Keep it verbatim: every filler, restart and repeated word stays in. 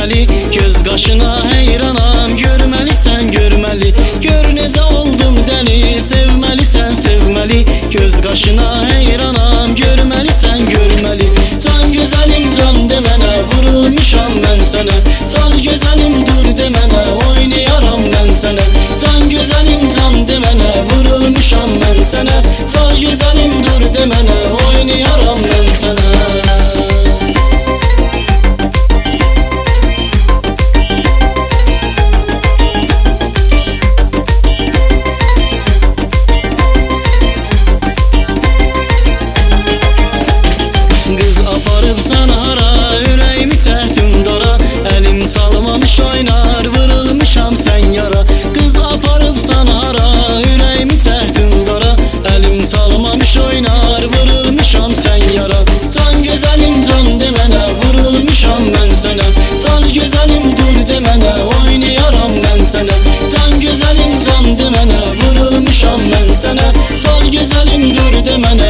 görməli, göz qaşına heyranam, görməlisən, görməli. Gör necə oldum dəli, sevməlisən, sevməli. Göz qaşına heyranam, görməlisən, görməli. Can gözəlim, can demənə, vurulmuşam mən sənə. Can gözəlim, dur demənə, oynayaram mən sənə. Can gözəlim, can demənə, vurulmuşam mən sənə. Can gözəlim, dur demənə, oynayaram mən sənə. Aparıbsan hara, ürəyimi çəkdim dara. Əlim çalmamış oynar, vurulmuşam sən yara. Qız aparıbsan hara, ürəyimi çəkdim dara. Əlim çalmamış oynar, vurulmuşam sən yara. Can gözəlim, can demənə, vurulmuşam mən sənə. Can gözəlim, dur demənə, oynayaram mən sənə. Can gözəlim, can demənə, vurulmuşam mən sənə. Can gözəlim, dur demənə,